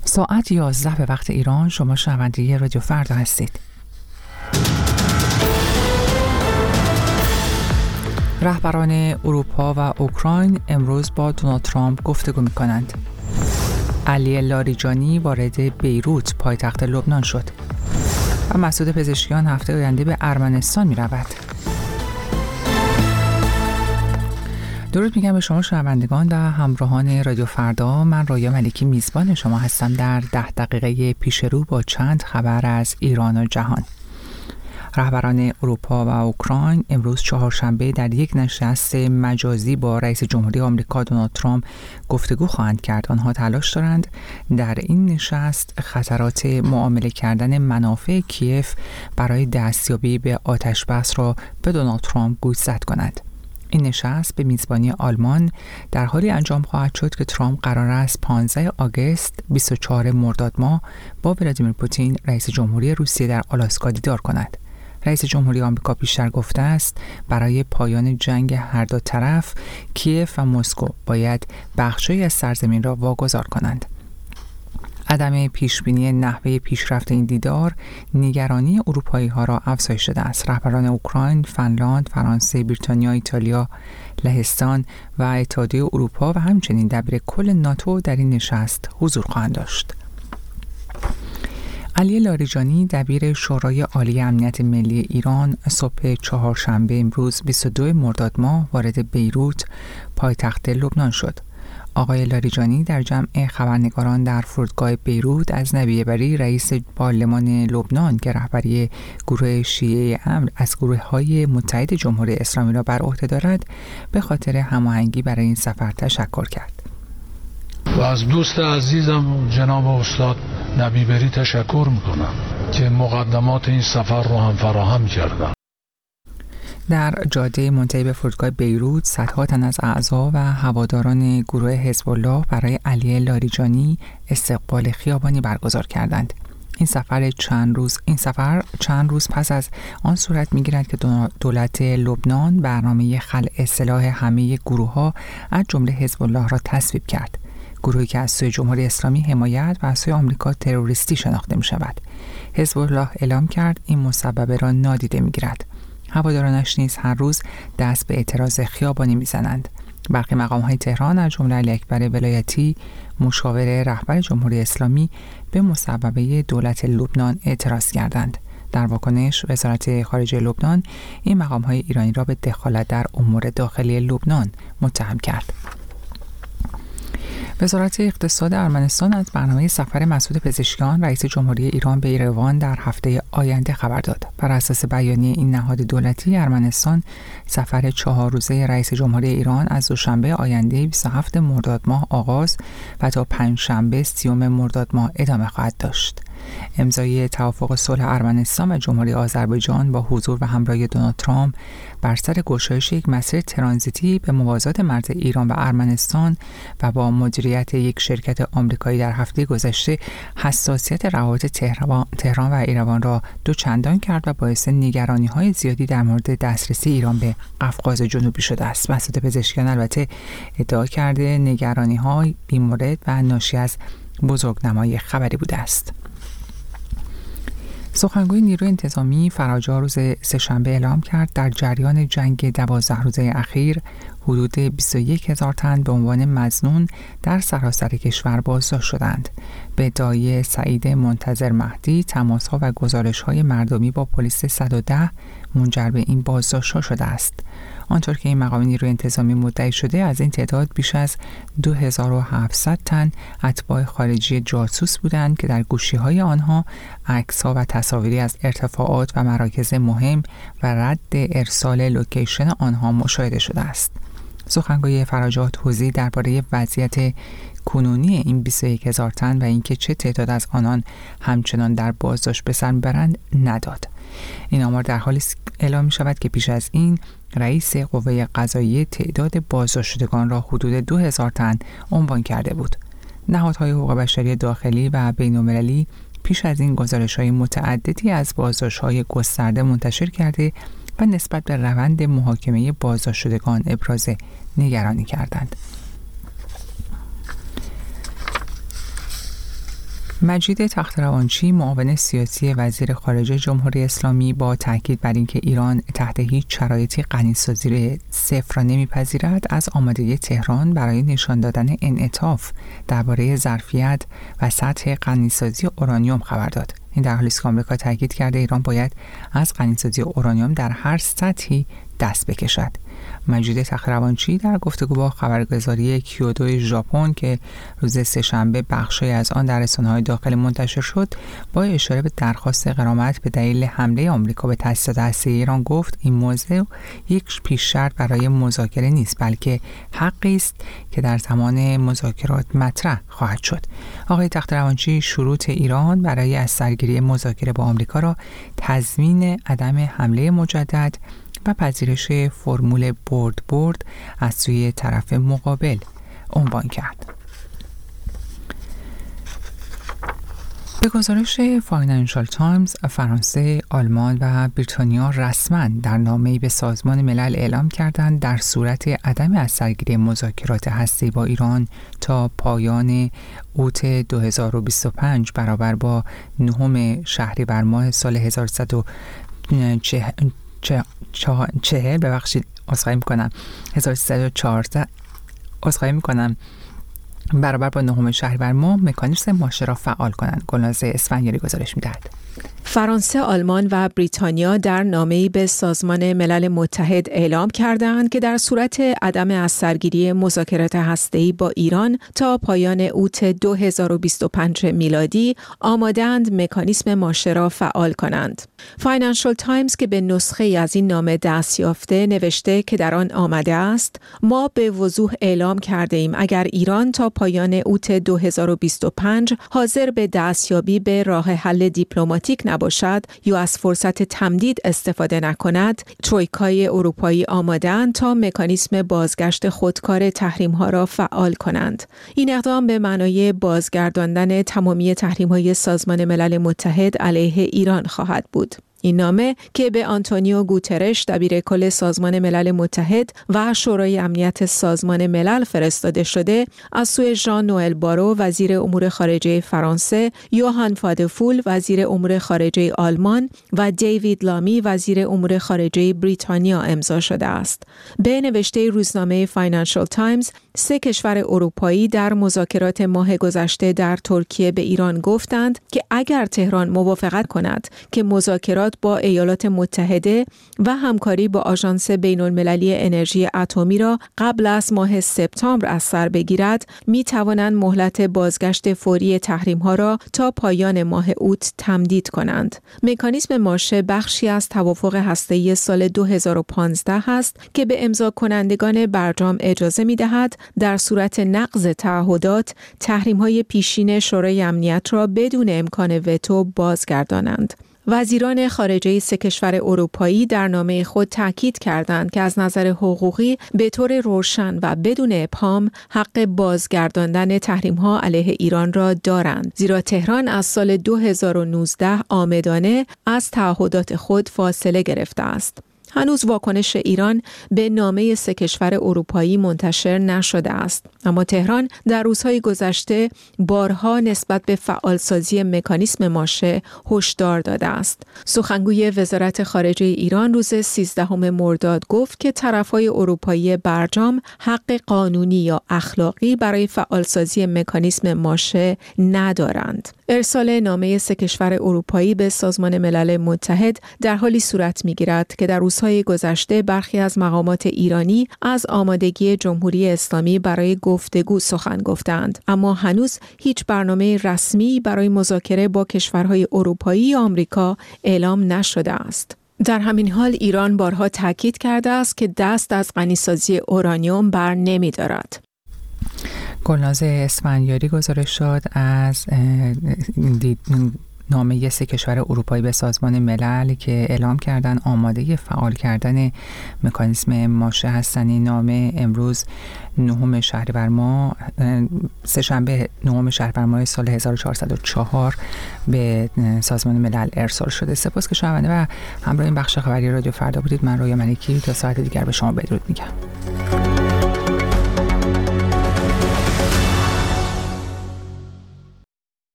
ساعت 11 به وقت ایران. شما شنونده رادیو فردا هستید. رهبران اروپا و اوکراین امروز با دونالد ترامپ گفتگو می‌کنند. علی لاریجانی وارد بیروت پایتخت لبنان شد و مسعود پزشکیان هفته آینده به ارمنستان می‌رود. درود میگم به شما شنوندگان و همراهان رادیو فردا. من رایا ملکی میزبان شما هستم در 10 دقیقه پیش رو با چند خبر از ایران و جهان. رهبران اروپا و اوکراین امروز چهارشنبه در یک نشست مجازی با رئیس جمهوری آمریکا دونالد ترامپ گفتگو خواهند کرد. آنها تلاش دارند در این نشست خطرات معامله کردن منافع کیف برای دستیابی به آتش‌بس را به دونالد ترامپ گوشزد کنند. این نشست به میزبانی آلمان در حالی انجام خواهد شد که ترامپ قرار است 15 آگوست 24 مرداد ماه با ولادیمیر پوتین رئیس جمهوری روسیه در آلاسکا دیدار کند. رئیس جمهوری آمریکا پیشتر گفته است برای پایان جنگ هر دو طرف کیف و مسکو باید بخشی از سرزمین را واگذار کنند. عدم پیشبینی نحوه پیشرفت این دیدار نگرانی اروپایی ها را افزایش داده است. رهبران اوکراین، فنلاند، فرانسه، بریتانیا، ایتالیا، لهستان و اتحادیه اروپا و همچنین دبیر کل ناتو در این نشست حضور خواهند داشت. علی لاریجانی دبیر شورای عالی امنیت ملی ایران صبح چهارشنبه امروز 22 مرداد ماه وارد بیروت پایتخت لبنان شد. آقای لاریجانی در جمع خبرنگاران در فرودگاه بیروت از نبیه‌بری رئیس پارلمان لبنان که رهبری گروه شیعه امر از گروه‌های متحد جمهوری اسلامی را بر عهده دارد به خاطر هماهنگی برای این سفر تشکر کرد. و از دوست عزیزم جناب استاد نبیه‌بری تشکر میکنم که مقدمات این سفر رو هم فراهم کردن. در جاده منتهی به فرودگاه بیروت صدها تن از اعضا و هواداران گروه حزب الله برای علی لاریجانی استقبال خیابانی برگزار کردند. این سفر چند روز پس از آن صورت می‌گیرد که دولت لبنان برنامه خلع سلاح همه گروه‌ها از جمله حزب الله را تصویب کرد. گروهی که از سوی جمهوری اسلامی حمایت و از سوی آمریکا تروریستی شناخته می‌شود. حزب الله اعلام کرد این مسببه را نادیده می‌گیرد. هوادارانش نیز هر روز دست به اعتراض خیابانی میزنند. برخی مقام‌های تهران از جمله علی اکبر ولایتی مشاور رهبر جمهوری اسلامی به مصوبه دولت لبنان اعتراض کردند. در واکنش وزارت خارجه لبنان این مقام‌های ایرانی را به دخالت در امور داخلی لبنان متهم کرد. وزارت اقتصاد ارمنستان از برنامه سفر مسعود پزشکیان رئیس جمهوری ایران به ایروان در هفته آینده خبر داد. بر اساس بیانیه این نهاد دولتی ارمنستان سفر 4 روزه رئیس جمهوری ایران از دوشنبه آینده 27 مرداد ماه آغاز و تا پنجشنبه 30 مرداد ماه ادامه خواهد داشت. امضای توافق صلح ارمنستان و جمهوری آذربایجان با حضور و همراهی دونالد ترامپ بر سر گشایش یک مسیر ترانزیتی به موازات مرز ایران و ارمنستان و با مدیریت یک شرکت آمریکایی در هفته گذشته حساسیت روابط تهران و ایروان را دوچندان کرد و باعث نگرانی‌های زیادی در مورد دسترسی ایران به قفقاز جنوبی شده است. مسعود پزشکیان البته ادعا کرده نگرانی‌ها بی‌مورد و ناشی از بزرگنمای خبری بوده است. سخنگوی نیروی انتظامی فراجا روز سه‌شنبه اعلام کرد در جریان جنگ 12 روزه اخیر حدود 21,000 تن به عنوان مظنون در سراسر کشور بازداشت شدند. به ادعای سعید منتظر مهدی تماس‌ها و گزارش‌های مردمی با پلیس 110 منجر به این بازداشت‌ها شده است. آنطور که این مقام نیروی انتظامی مدعی شده از این تعداد بیش از 2700 تن اتباع خارجی جاسوس بودند که در گوشی‌های آنها عکس‌ها و تصاویری از ارتفاعات و مراکز مهم و رد ارسال لوکیشن آنها مشاهده شده است. سخنگوی فراجا توضیح درباره وضعیت کنونی این 21,000 تن و اینکه چه تعداد از آنان همچنان در بازداشت به سر می‌برند نداد. این آمار در حالی اعلام می شود که پیش از این رئیس قوه قضاییه تعداد بازداشت شدگان را حدود 2000 تن عنوان کرده بود. نهادهای حقوق بشری داخلی و بین‌المللی پیش از این گزارش‌های متعددی از بازداشت‌های گسترده منتشر کرده و نسبت به روند محاکمه بازداشت شدگان ابراز نگرانی کردند. مجید تخت‌روانچی، معاون سیاسی وزیر خارجه جمهوری اسلامی، با تاکید بر اینکه ایران تحت هیچ شرایطی غنیسازی صفر را نمیپذیرد، از آمادگی تهران برای نشان دادن انعطاف درباره ظرفیت و سطح غنیسازی اورانیوم خبر داد. این در حالی است که آمریکا تاکید کرده ایران باید از غنیسازی اورانیوم در هر سطحی دست بکشد. مجید تخت‌روانچی در گفتگو با خبرگزاری کیودو ژاپن که روز سه‌شنبه بخشی از آن در رسانه‌های داخلی منتشر شد، با اشاره به درخواست غرامت به دلیل حمله آمریکا به تأسیسات هسته‌ای ایران گفت این موضوع یک پیش شرط برای مذاکره نیست، بلکه حقی است که در زمان مذاکرات مطرح خواهد شد. آقای تخت‌روانچی شروط ایران برای از سرگیری مذاکره با آمریکا را تضمین عدم حمله مجدد و پذیرش فرمول برد از سوی طرف مقابل عنوان کرد. به گزارش فاینانشال تایمز، فرانسه، آلمان و بریتانیا رسما در نامه‌ای به سازمان ملل اعلام کردند در صورت عدم از سرگیری مذاکرات هسته‌ای با ایران تا پایان اوت 2025 برابر با 9 شهریور ماه سال 1314 برابر با 9 شهریور ماه مکانیزم ماشه را فعال کنند. گلناز اسفندیاری گزارش می‌دهد. فرانسه، آلمان و بریتانیا در نامه‌ای به سازمان ملل متحد اعلام کردند که در صورت عدم از سرگیری مذاکرات هسته‌ای با ایران تا پایان اوت 2025 میلادی آماده‌اند مکانیزم ماشه را فعال کنند. فاینانشال تایمز که به نسخه‌ای از این نامه دست یافته نوشته که در آن آمده است: ما به وضوح اعلام کرده ایم اگر ایران تا پایان اوت 2025 حاضر به دستیابی به راه حل دیپلماتیک نباشد یا از فرصت تمدید استفاده نکند، ترویکای اروپایی آماده‌اند تا مکانیزم بازگشت خودکار تحریم‌ها را فعال کنند. این اقدام به معنای بازگرداندن تمامی تحریم‌های سازمان ملل متحد علیه ایران خواهد بود. این نامه که به آنتونیو گوترش دبیر کل سازمان ملل متحد و شورای امنیت سازمان ملل فرستاده شده، از سوی ژان نوئل بارو وزیر امور خارجه فرانسه، یوهان فادفول وزیر امور خارجه آلمان و دیوید لامی وزیر امور خارجه بریتانیا امضا شده است. به نوشته روزنامه فاینانشال تایمز، 3 کشور اروپایی در مذاکرات ماه گذشته در ترکیه به ایران گفتند که اگر تهران موافقت کند که مذاکرات با ایالات متحده و همکاری با آژانس بین‌المللی انرژی اتمی را قبل از ماه سپتامبر از سر بگیرد، می توانند مهلت بازگشت فوری تحریم‌ها را تا پایان ماه اوت تمدید کنند. مکانیزم ماشه بخشی از توافق هسته‌ای سال 2015 است که به امضا کنندگان برجام اجازه می دهد در صورت نقض تعهدات تحریم‌های پیشین شورای امنیت را بدون امکان وتو بازگردانند. وزیران خارجه 3 کشور اروپایی در نامه خود تاکید کردند که از نظر حقوقی به طور روشن و بدون ابهام حق بازگرداندن تحریم‌ها علیه ایران را دارند، زیرا تهران از سال 2019 عامدانه از تعهدات خود فاصله گرفته است. هنوز واکنش ایران به نامه 3 کشور اروپایی منتشر نشده است، اما تهران در روزهای گذشته بارها نسبت به فعالسازی مکانیزم ماشه هشدار داده است. سخنگوی وزارت خارجه ایران روز 13 مرداد گفت که طرفهای اروپایی برجام حق قانونی یا اخلاقی برای فعالسازی مکانیزم ماشه ندارند. ارسال نامه 3 کشور اروپایی به سازمان ملل متحد در حالی صورت می‌گیرد که در روزهای گذشته برخی از مقامات ایرانی از آمادگی جمهوری اسلامی برای گفتگو سخن گفتند، اما هنوز هیچ برنامه رسمی برای مذاکره با کشورهای اروپایی یا آمریکا اعلام نشده است. در همین حال ایران بارها تاکید کرده است که دست از غنیسازی اورانیوم بر نمی‌دارد. گلناز اسفندیاری گزارش داد از نامه 3 کشور اروپایی به سازمان ملل که اعلام کردن آماده فعال کردن مکانیزم ماشه هستند. این نامه امروز 9 شهریور ماه، سه‌شنبه 9 شهریور ماه سال 1404 به سازمان ملل ارسال شده. سپاس که شنونده و همراه این بخش خبری رادیو فردا بودید. من رویا ملکی تا ساعت دیگر به شما بدرود میگم.